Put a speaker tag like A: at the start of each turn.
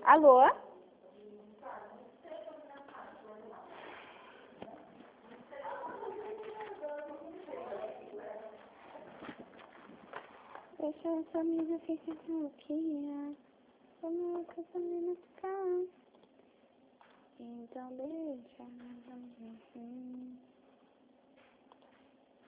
A: Alô? Deixa essa amiga ficar tranquila. Vamos com essa menina ficar. Então deixa.